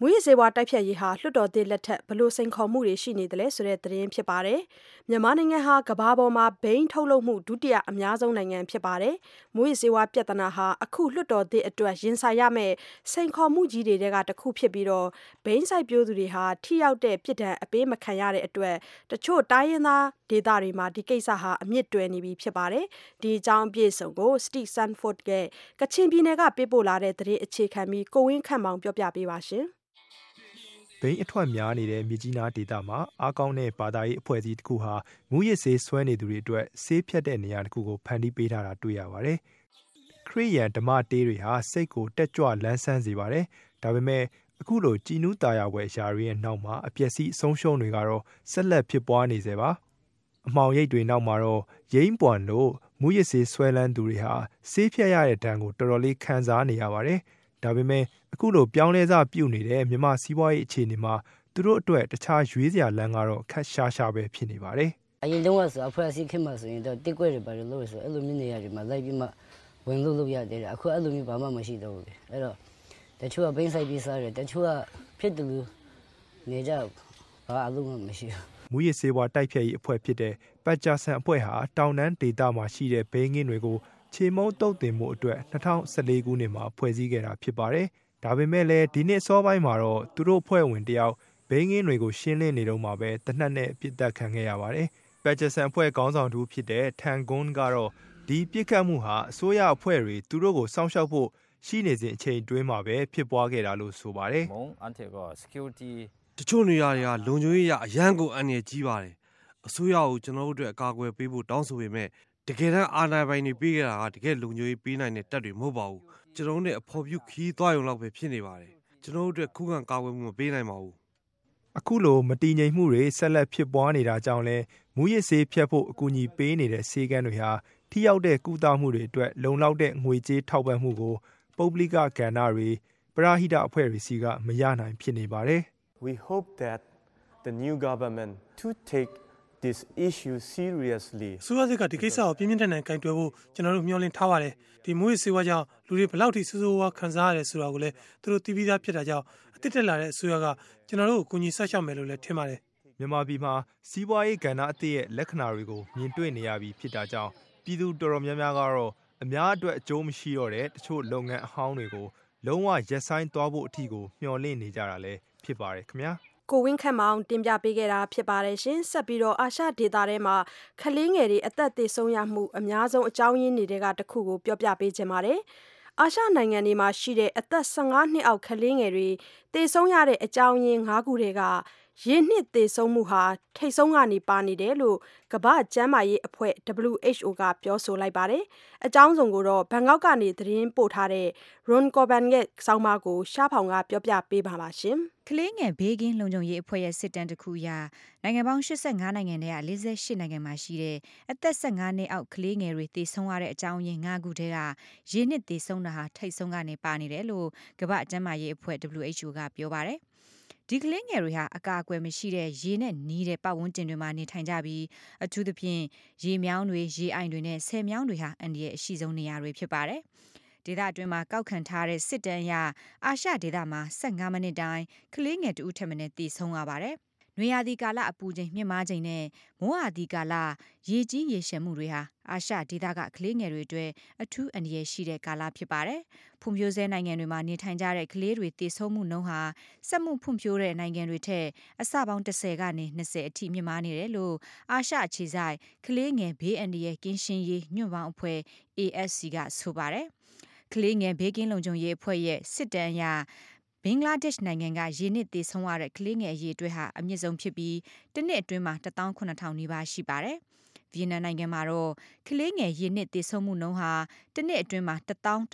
မူရစေဝါတိုက်ဖြတ်ရေးဟာလွှတ်တော်သစ်လက်ထက်ဘလို့စိန်ခေါ်မှုတွေရှိနေတယ်လဲဆိုတဲ့သတင်းဖြစ်ပါတယ်။မြန်မာနိုင်ငံဟာကမ္ဘာပေါ်မှာဘိန်းထုတ်လုပ်မှုဒုတိယအများဆုံးနိုင်ငံဖြစ်ပါတယ်။မူရစေဝါပြဿနာဟာအခုလွှတ်တော်သစ်အတွက်ရင်ဆိုင်ရမယ့်စိန်ခေါ်မှုကြီးတွေကတစ်ခုဖြစ်ပြီးတော့ဘိန်းစိုက်ပျိုးသူတွေဟာထိရောက်တဲ့ပြစ်ဒဏ်အပေးမခံရတဲ့အတွက်တချို့တိုင်းရင်းသားဒေသတွေမှာဒီကိစ္စဟာအမြင့်တွယ်နေပြီဖြစ်ပါတယ်။ဒီအကြောင်းအပြည့်အစုံကို Steve Sanford ကကချင်ပြည်နယ်ကပေးပို့လာတဲ့သတင်းအခြေခံပြီးကိုဝင်းခန့်မောင်ပြောပြပေးပါရှင်။ဘိန်းအထွက်များနေတဲ့မြစ်ကြီးနားဒေသမှာအားကောင်းတဲ့ဘာသာရေးအဖွဲ့အစည်းတစ်ခုဟာမူရစ်ဆေးဆွဲနေသူတွေအတွက်ဆေးဖြတ်တဲ့နေရာတစ်ခုကိုဖန်တီးပေးထားတာတွေ့ရပါတယ်။ခရစ်ယာန်ဓမ္မတေးတွေဟာစိတ်ကိုတက်ကြွလန်းဆန်းစေပါတယ်။ဒါပေမဲ့အခုလိုကြည်နူးတာယာဝယ်ရှာတွေရဲ့နောက်မှာအပျက်စီးအဆုံးရှုံးတွေကတော့ဆက်လက်ဖြစ်ပွားနေစေပါ။အမှောင်ရိပ်တွေနောက်မှာတော့ရိမ့်ပွန်လို့မူရစ်ဆေးဆွဲလန်းသူတွေဟာဆေးဖြတ်ရတဲ့ဒဏ်ကိုတော်တော်လေးခံစားနေရပါတယ်။ဒါပေမဲ့အခုလိုပြောင်းလဲစပြုတ်နေတဲ့မြန်မာစီးပွားရေးအခြေအနေမှာသူတို့အတွက်တခြားရွေးစရာလမ်းကတော့ခက်ရှားရှားပဲဖြစ်နေပါတယ်။အရင်တုန်းကဆိုအဖွဲ့အစည်းခင်မှာဆိုရင်တော့တစ်ကွက်တွေပါလို့ဆိုအဲ့လိုမျိုးနေရာတွေမှာလိုက်ပြီးမှဝင်လို့ရတယ်အခုအဲ့လိုမျိုးဘာမှမရှိတော့ဘူး။အဲ့တော့တချို့ကဘိန်းဆိုင်ပြီးစားတယ်တချို့ကဖြစ်တယ်လို့နေကြဘာအလုံးမရှိဘူး။မူရစ်ဆေးဝါးတိုက်ဖျက်ရေးအဖွဲ့ဖြစ်တဲ့ပတ်ဂျာဆန်အဖွဲ့ဟာတောင်တန်းဒေသမှာရှိတဲ့ဘိန်းငင်းတွေကိုခြေမုံတုတ်တင်မှုအတွက်2014ခုနှစ်မှာဖွဲ့စည်းခဲ့တာဖြစ်ပါတယ်။ဒါပေမဲ့လည်းဒီနှစ်စောပိုင်းမှာတော့သူတို့ဖွဲ့ဝင်တယောက်ဘိန်းငင်းတွေကိုရှင်းလင်းနေတော့မှပဲတနက်နဲ့ပြစ်တက်ခံခဲ့ရပါတယ်။ပတ်ဂျာဆန်အဖွဲ့ခေါင်းဆောင်တူဖြစ်တဲ့ထန်ဂွန်းကတော့ဒီပြစ်ခတ်မှုဟာအစိုးရအဖွဲ့တွေသူတို့ကိုစောင့်ရှောက်ဖို့ရှိနေစဉ်အချိန်တွင်းမှာပဲဖြစ်ပွားခဲ့တာလို့ဆိုပါတယ်။တချို့နေရာတွေကလုံခြုံရေးအရန်ကိုအန္တရာယ်ကြီးပါတယ်။အစိုးရကိုကျွန်တော်တို့အတွက်အကာအကွယ်ပေးဖို့တောင်းဆိုပေမဲ့တကယ်တမ်းအာဏာပိုင်တွေပေးခဲ့တာကတကယ်လုံခြုံရေးပေးနိုင်တဲ့တပ်တွေမဟုတ်ပါဘူး။ကျွန်တော်တို့နဲ့အဖော်ပြုခီးသွားရုံလောက်ပဲဖြစ်နေပါတယ်။ကျွန်တော်တို့အတွက်ခုခံကာကွယ်မှုမပေးနိုင်ပါဘူး။အခုလိုမတည်ငြိမ်မှုတွေဆက်လက်ဖြစ်ပွားနေတာကြောင့်လဲမူရစ်ဆေးဖြတ်ဖို့အကူအညီပေးနေတဲ့ဆေးကန်းတွေဟာထိရောက်တဲ့ကုသမှုတွေအတွက်လုံလောက်တဲ့ငွေကြေးထောက်ပံ့မှုကိုပုဂ္ဂလိကကဏ္ဍတွေပရဟိတအဖွဲ့တွေစီကမရနိုင်ဖြစ်နေပါတယ်။ We hope that the new government to take this issue seriously ဆိုရစစ်ကဒီကိစ္စကိုပြင်းပြင်းထန်ထန်ကင်တွယ်ဖို့ကျွန်တော်တို့မျှော်လင့်ထားပါတယ်ဒီမွေးစေဝါကြောင့်လူတွေဘယ်လောက်ထိဆိုးဆိုးဝါးခံစားရတယ်ဆိုတာကိုလည်းသူတို့သိပြီးသားဖြစ်တာကြောင့်အသစ်တက်လာတဲ့အစိုးရကကျွန်တော်တို့ကိုကူညီဆက်ရှောက်မယ်လို့လည်းထင်ပါတယ်မြန်မာပြည်မှာစီးပွားရေးကဏ္ဍအသစ်ရဲ့လက္ခဏာတွေကိုမြင်တွေ့နေရပြီးဖြစ်တာကြောင့်ပြည်သူတော်တော်များများကတော့အများအတွက်အကျိုးမရှိတော့တဲ့တချို့လုပ်ငန်းအဟောင်းတွေကိုလုံးဝရပ်ဆိုင်းသွားဖို့အထိကိုမျှော်လင့်နေကြတာလည်းဖြစ်ပါတယ်ခင်ဗျာကိုဝင်းခန့်မောင်တင်ပြပေးခဲ့တာဖြစ်ပါတယ်ရှင်ဆက်ပြီးတော့အာရှဒေသထဲမှာခလေးငယ်တွေအသက်သေဆုံးရမှုအများဆုံးအကြောင်းရင်းတွေကတစ်ခုကိုပြောပြပေးခြင်းပါတယ်အာရှနိုင်ငံတွေမှာရှိတဲ့အသက်15နှစ်အောက်ခလေးငယ်တွေသေဆုံးရတဲ့အကြောင်းရင်း9ခုတွေကရင်းနှစ်သေဆုံးမှုဟာထိတ်ဆုံးကနေပါနေတယ်လို့ကမ္ဘာ့ကျန်းမာရေးအဖွဲ့ WHO ကပြောဆိုလိုက်ပါတယ်။အကြောင်းစုံကိုတော့ဘန်ကောက်ကနေသတင်းပို့ထားတဲ့ Ron Coban ရဲ့ဆောင်းပါးကိုရှားဖောင်ကပြောပြပေးပါပါရှင်။ကလေးငယ်ဘေးကင်းလုံခြုံရေးအဖွဲ့ရဲ့စစ်တမ်းတစ်ခုအရနိုင်ငံပေါင်း85နိုင်ငံထဲက48နိုင်ငံမှာရှိတဲ့အသက်15နှစ်အောက်ကလေးငယ်တွေသေဆုံးရတဲ့အကြောင်းရင်း9ခုထဲကရင်းနှစ်သေဆုံးတာဟာထိတ်ဆုံးကနေပါနေတယ်လို့ကမ္ဘာ့ကျန်းမာရေးအဖွဲ့ WHO ကပြောပါတယ်။ဒီကလေးငယ်တွေဟာအကာအကွယ်မရှိတဲ့ရေနဲ့နီးတဲ့ပတ်ဝန်းကျင်တွေမှာနေထိုင်ကြပြီးအထူးသဖြင့်ရေမြောင်းတွေရေအိုင်တွေနဲ့ဆည်မြောင်းတွေဟာအန္တရာယ်အရှိဆုံးနေရာတွေဖြစ်ပါတယ်။ဒေသအတွင်းမှာကောက်ခံထားတဲ့စစ်တမ်းအရအာရှဒေသမှာ15မိနစ်တိုင်းကလေးငယ်တဦးထက်မနည်းသေဆုံးရပါတယ်။နွေရာသီကာလအပူချိန်မြင့်မားချိန်နဲ့မိုးရာသီကာလရေကြီးရေရှမ်းမှုတွေဟာအာရှဒေသကကလေးငယ်တွေအတွက်အထူးအန္တရာယ်ရှိတဲ့ကာလဖြစ်ပါတယ်။ဖွံ့ဖြိုးဆဲနိုင်ငံတွေမှာနေထိုင်ကြတဲ့ကလေးတွေသေဆုံးမှုနှုန်းဟာစက်မှုဖွံ့ဖြိုးတဲ့နိုင်ငံတွေထက်အဆပေါင်း10ကနေ20အထိမြင့်မားနေတယ်လို့အာရှအခြေစိုက်ကလေးငယ်ဘေးအန္တရာယ်ကင်းရှင်းရေးညွန့်ပေါင်းအဖွဲ့ ASC ကဆိုပါတယ်။ကလေးငယ်ဘေးကင်းလုံခြုံရေးအဖွဲ့ရဲ့စစ်တမ်းအရဘင်္ဂလားဒေ့ရှ်နိုင်ငံကရေနစ်သေဆုံးရတဲ့ကလေးငယ်အရေအတွက်ဟာအမြင့်ဆုံးဖြစ်ပြီးတစ်နှစ်အတွင်းမှာ18000နီးပါးရှိပါတယ်။ဗီယက်နမ်နိုင်ငံမှာတော့ကလေးငယ်ရေနစ်သေဆုံးမှုနှုန်းဟာတစ်နှစ်အတွင်းမှာ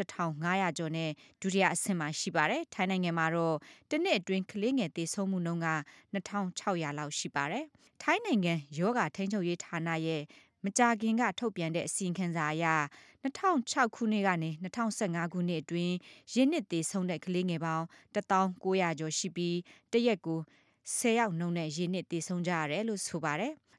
11500ကျော်နဲ့ဒုတိယအဆင့်မှာရှိပါတယ်။ထိုင်းနိုင်ငံမှာတော့တစ်နှစ်အတွင်းကလေးငယ်သေဆုံးမှုနှုန်းက2600လောက်ရှိပါတယ်။ထိုင်းနိုင်ငံယောဂထိန်းချုပ်ရေးဌာနရဲ့မကြာခင်ကထုတ်ပြန်တဲ့အစီရင်ခံစာအရ2006ခုနှစ်ကနေ2015ခုနှစ်အတွင်းရင်းနှစ်သေဆုံးတဲ့ကလေးငယ်ပေါင်း1900ကျော်ရှိပြီးတရက်ကို10ယောက်နှုန်းနဲ့ရင်းနှစ်သေဆုံးကြရတယ်လို့ဆိုပါတယ်။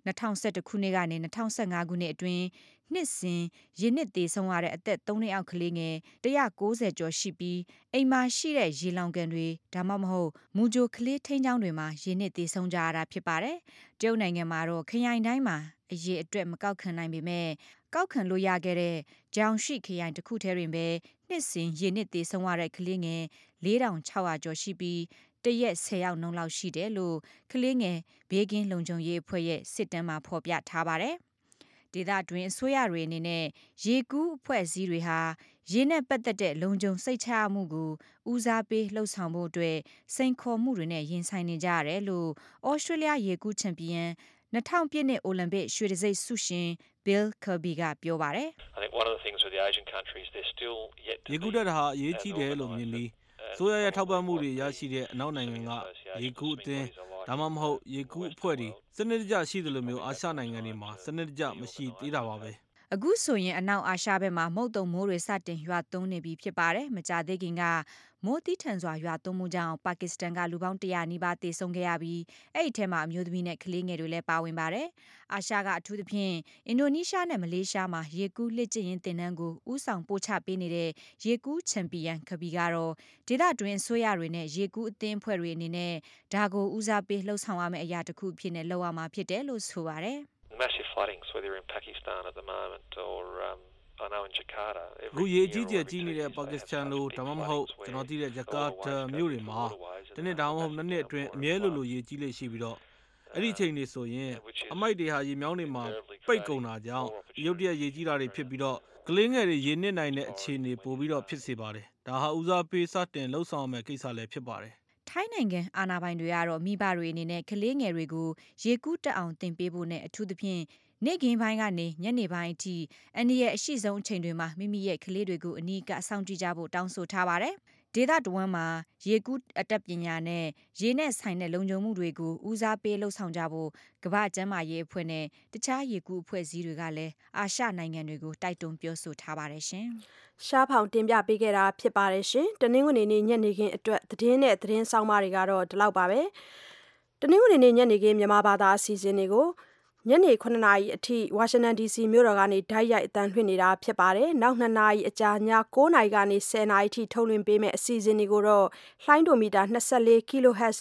2011ခုနှစ်ကနေ2015ခုနှစ်အတွင်းနှစ်စဉ်ရေနစ်သေးဆုံးရတဲ့အသက်3နှစ်အောက်ကလေးငယ်190ကျော်ရှိပြီးအိမ်မှာရှိတဲ့ရေလောင်ကန်တွေဒါမှမဟုတ်မူဂျိုကလေးထိန်းချောင်းတွေမှာရေနစ်သေးဆုံးကြရတာဖြစ်ပါတယ်။တရုတ်နိုင်ငံမှာတော့ခရိုင်တိုင်းမှာအရေအတွက်မကောက်ခံနိုင်ပေမဲ့ကောက်ခံလို့ရခဲ့တဲ့ဂျောင်ရှိခရိုင်တစ်ခုထဲတွင်ပဲနှစ်စဉ်ရေနစ်သေးဆုံးရတဲ့ကလေးငယ်4600ကျော်ရှိပြီးတရက်10ယောက်နှုန်းလောက်ရှိတယ်လို့ကလေးငယ်ဘေးကင်းလုံခြုံရေးအဖွဲ့ရဲ့စစ်တမ်းမှာဖော်ပြထားပါတယ်။ဒေသတွင်းအစိုးရတွေအနေနဲ့ရေကူးအဖွဲ့အစည်းတွေဟာရေနဲ့ပတ်သက်တဲ့လုံခြုံစိတ်ချရမှုကိုဦးစားပေးလှုပ်ဆောင်ဖို့အတွက်စိန်ခေါ်မှုတွေနဲ့ရင်ဆိုင်နေကြရတယ်လို့ဩစတြေးလျရေကူးချန်ပီယံ2000ပြည့်နှစ်အိုလံပစ်ရွှေတံဆိပ်ဆုရှင် Bill Kirby ကပြောပါတယ်။ I think one of the things with the Asian countries they're still yet to ရေကူးတက်တာဟာအရေးကြီးတယ်လို့မြင်ပြီးဆိုရရဲ့ထောက်ပံ့မှုတွေရရှိတဲ့အနောက်နိုင်ငံကရေကူးအသင်းဒါမှမဟုတ်ရေကူးအဖွဲ့တွေစနစ်တကျရှိတယ်လို့မျိုးအာရှနိုင်ငံတွေမှာစနစ်တကျမရှိသေးတာပါပဲအခုဆိုရင်အနောက်အာရှဘက်မှာမုတ်တုံမိုးတွေစတင်ရွာသွန်းနေပြီဖြစ်ပါတယ်။မကြသေးခင်ကမိုးတီးထန်စွာရွာသွန်းမှုကြောင့်ပါကစ္စတန်ကလူပေါင်း100နီးပါးသေဆုံးခဲ့ရပြီးအဲ့ဒီထဲမှာအမျိုးသမီးနဲ့ကလေးငယ်တွေလည်းပါဝင်ပါတယ်။အာရှကအထူးသဖြင့်အင်ဒိုနီးရှားနဲ့မလေးရှားမှာရေကူးလက်ကျင့်ရင်တင်နန်းကိုဥဆောင်ပို့ချပေးနေတဲ့ရေကူးချန်ပီယံခဘီကတော့ဒေသတွင်းအစိုးရတွေနဲ့ရေကူးအသင်းအဖွဲ့တွေအနေနဲ့ဒါကိုဦးစားပေးလှုပ်ဆောင်ရမယ့်အရာတစ်ခုဖြစ်နေလောက်ရမှာဖြစ်တယ်လို့ဆိုပါတယ်။ massive floodings whether in Pakistan at the moment or I know in Jakarta အခုရေကြီးကြီးနေတဲ့ပါကစ္စတန်လိုဒါမှမဟုတ်ကျွန်တော်သိတဲ့ဂျကာတာမြို့တွေမှာဒီနေ့ဒါမှမဟုတ်နှစ်အတွင်းအမြဲလိုရေကြီးလေရှိပြီးတော့အဲ့ဒီချိန်တွေဆိုရင်အမိုက်တွေဟာရေမြောင်းတွေမှာပိတ်ကုန်တာကြောင့်ရုတ်တရက်ရေကြီးတာတွေဖြစ်ပြီးတော့ကလေးငယ်တွေရေနစ်နိုင်တဲ့အခြေအနေပိုပြီးတော့ဖြစ်စေပါတယ်ဒါဟာဦးစားပေးစတင်လှုပ်ဆောင်ရမယ့်ကိစ္စလည်းဖြစ်ပါတယ်ထိုင်းနိုင်ငံအာဏာပိုင်တွေကတော့မိဘတွေအနေနဲ့ကလေးငယ်တွေကိုရေကူးတက်အောင်သင်ပေးဖို့နဲ့အထူးသဖြင့်နေ့ခင်းပိုင်းကနေညနေပိုင်းအထိအနည်းရဲ့အရှိဆုံးအချိန်တွေမှာမိမိရဲ့ကလေးတွေကိုအနီးကအဆောင်ကြည့်ကြဖို့တောင်းဆိုထားပါတယ်။ဒေသတဝန်းမှာရေကူးအတတ်ပညာနဲ့ရေနဲ့ဆိုင်တဲ့လုံခြုံမှုတွေကိုဦးစားပေးလှုပ်ဆောင်ကြဖို့ကမ္ဘာ့ကျန်းမာရေးအဖွဲ့နဲ့တခြားရေကူးအဖွဲ့အစည်းတွေကလည်းအာရှနိုင်ငံတွေကိုတိုက်တွန်းပြောဆိုထားပါတယ်ရှင်။ရှားဖောင်တင်ပြပေးခဲ့တာဖြစ်ပါတယ်ရှင်။တနင်္ဂနွေနေ့ညနေခင်းအတွက်သတင်းနဲ့သတင်းဆောင်မတွေကတော့ဒီလောက်ပါပဲ။တနင်္ဂနွေနေ့ညနေခင်းမြန်မာဘာသာအစီအစဉ်တွေကိုညနေ9နာရီအထိဝါရှင်တန် DC မြို့တော်ကနေဓာတ်ရိုက်အသံလွှင့်နေတာဖြစ်ပါတယ်။နောက်2နာရီအကြာည9နာရီကနေ10နာရီအထိထုတ်လွှင့်ပေးမယ့်အစီအစဉ်တွေကိုတော့လှိုင်းဒိုမီတာ24 kHz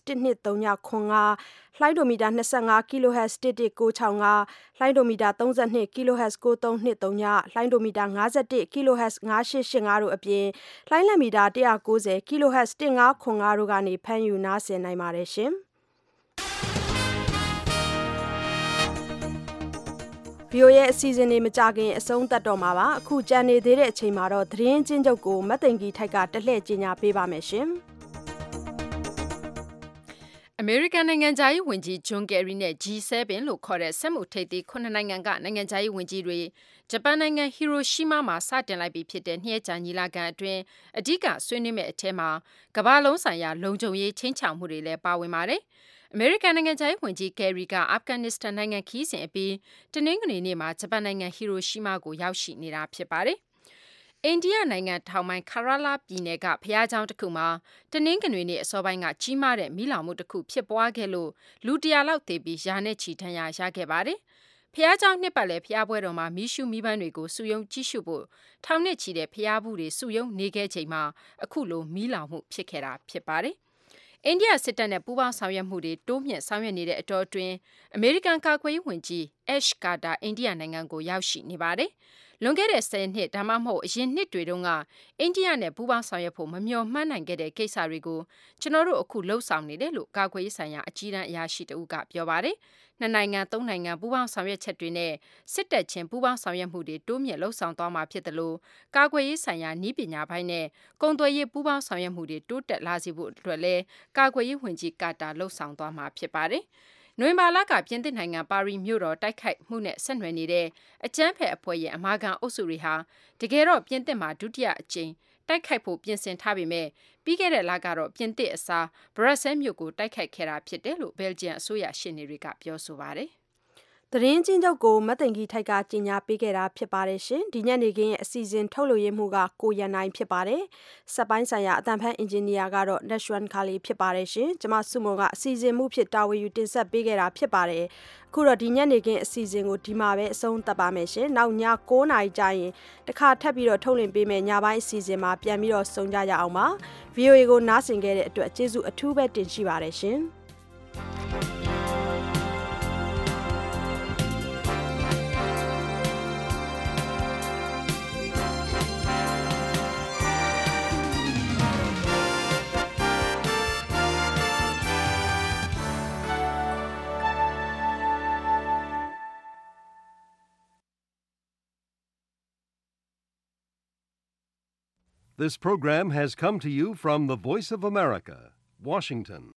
1239လှိုင်းဒိုမီတာ25 kHz 11965လှိုင်းဒိုမီတာ32 kHz 9323လှိုင်းဒိုမီတာ51 kHz 9885တို့အပြင်လှိုင်းလက်မီတာ190 kHz 1505တို့ကနေဖမ်းယူနားဆင်နိုင်ပါတယ်ရှင်။ VOA ရဲ့အစီအစဉ်တွေမကြခင်အဆုံးသတ်တော့မှာပါအခုကြံနေသေးတဲ့အချိန်မှာတော့သတင်းချင်းချုပ်ကိုမတ်သိန်ကြီးထိုက်ကတလှည့်ကြီးညာပေးပါမယ်ရှင်အမေရိကန်နိုင်ငံသားရေးဝန်ကြီးဂျွန်ကယ်ရီနဲ့ G7 လို့ခေါ်တဲ့စက်မှုထိပ်သီး9နိုင်ငံကနိုင်ငံသားရေးဝန်ကြီးတွေဂျပန်နိုင်ငံဟီရိုရှီမာမှာစတင်လိုက်ပြီးဖြစ်တဲ့နှစ်ရက်ကြာညီလာခံအတွင်းအဓိကဆွေးနွေးမယ့်အထက်မှာကမ္ဘာလုံးဆိုင်ရာလုံခြုံရေးချင်းချောင်မှုတွေလည်းပါဝင်ပါတယ်အမေရိကန်နိုင်ငံသားရေးဝန်ကြီးကယ်ရီကအာဖဂန်နစ္စတန်နိုင်ငံခီးစဉ်အပြီးတနင်္ဂနွေနေ့မှာဂျပန်နိုင်ငံဟီရိုရှီမာကိုရောက်ရှိနေတာဖြစ်ပါတယ်။အိန္ဒိယနိုင်ငံထောင်ပိုင်းခရာလာပြည်နယ်ကဘုရားကျောင်းတစ်ခုမှာတနင်္ဂနွေနေ့အစောပိုင်းကကြီးမားတဲ့မီးလောင်မှုတစ်ခုဖြစ်ပွားခဲ့လို့လူ100လောက်သေပြီးရာနဲ့ချီဒဏ်ရာရခဲ့ပါတယ်။ဘုရားကျောင်းနှစ်ပတ်လည်ဘုရားပွဲတော်မှာမီးရှူးမီးပန်းတွေကိုစုယုံကြည့်ရှုဖို့ထောင်နဲ့ချီတဲ့ဘုရားဘူးတွေစုယုံနေခဲ့ချိန်မှာအခုလိုမီးလောင်မှုဖြစ်ခဲ့တာဖြစ်ပါတယ်။အိန္ဒိယစစ်တပ်နဲ့ပူးပေါင်းဆောင်ရွက်မှုတွေတိုးမြင့်ဆောင်ရွက်နေတဲ့အတောအတွင်းအမေရိကန်ကာကွယ်ရေးဝန်ကြီး Ash Carter အိန္ဒိယနိုင်ငံကိုရောက်ရှိနေပါတယ်။လွန်ခဲ့တဲ့10နှစ်ဒါမှမဟုတ်အရင်နှစ်တွေတုန်းကအိန္ဒိယနဲ့ပူးပေါင်းဆောင်ရွက်ဖို့မမျှော်မှန်းနိုင်ခဲ့တဲ့ကိစ္စတွေကိုကျွန်တော်တို့အခုလှုပ်ဆောင်နေတယ်လို့ကာကွယ်ရေးဆိုင်ရာအကြီးတန်းအရာရှိတဦးကပြောပါတယ်။နှစ်နိုင်ငံသုံးနိုင်ငံပူးပေါင်းဆောင်ရွက်ချက်တွေနဲ့စစ်တပ်ချင်းပူးပေါင်းဆောင်ရွက်မှုတွေတိုးမြင့်လှုပ်ဆောင်သွားမှာဖြစ်တယ်လို့ကာကွယ်ရေးဆိုင်ရာနည်းပညာပိုင်းနဲ့ကုန်သွယ်ရေးပူးပေါင်းဆောင်ရွက်မှုတွေတိုးတက်လာစေဖို့အတွက်လည်းကာကွယ်ရေးဝန်ကြီးကာတာလှုပ်ဆောင်သွားမှာဖြစ်ပါတယ်။နိုဝင်ဘာလကပြင်သစ်နိုင်ငံပါရီမြို့တော်တိုက်ခိုက်မှုနဲ့ဆက်နွယ်နေတဲ့အကြမ်းဖက်အဖွဲ့ရဲ့အမာခံအုပ်စုတွေဟာတကယ်တော့ပြင်သစ်မှာဒုတိယအကြိမ်တိုက်ခိုက်ဖို့ပြင်ဆင်ထားပေမဲ့ပြီးခဲ့တဲ့လကတော့ပြင်သစ်အစားဘရပ်ဆဲလ်မြို့ကိုတိုက်ခိုက်ခဲ့တာဖြစ်တယ်လို့ဘယ်လ်ဂျီယံအစိုးရရှေ့နေတွေကပြောဆိုပါတယ်သတင်းချင်းချုပ်ကိုမတ်တင်ကြီးထိုက်ကကြီးညာပေးခဲ့တာဖြစ်ပါတယ်ရှင်ဒီညနေခင်းရဲ့အစီအစဉ်ထုတ်လွှင့်မှုကကိုရန်နိုင်ဖြစ်ပါတယ်စက်ပိုင်းဆိုင်ရာအတန်ဖန်အင်ဂျင်နီယာကတော့ Nashwan Kali ဖြစ်ပါတယ်ရှင်ကျွန်မစုမုံကအစီအစဉ်မှုဖြစ်တာဝန်ယူတင်ဆက်ပေးခဲ့တာဖြစ်ပါတယ်အခုတော့ဒီညနေခင်းအစီအစဉ်ကိုဒီမှာပဲအဆုံးသတ်ပါမယ်ရှင်နောက်ည9:00နာရီကျရင်တခါထပ်ပြီးတော့ထုတ်လွှင့်ပေးမယ်ညပိုင်းအစီအစဉ်မှာပြန်ပြီးတော့ဆုံကြရအောင်ပါ VOA ကိုနားဆင်ခဲ့တဲ့အတွက်ကျေးဇူးအထူးပဲတင်ရှိပါတယ်ရှင် This program has come to you from the Voice of America, Washington.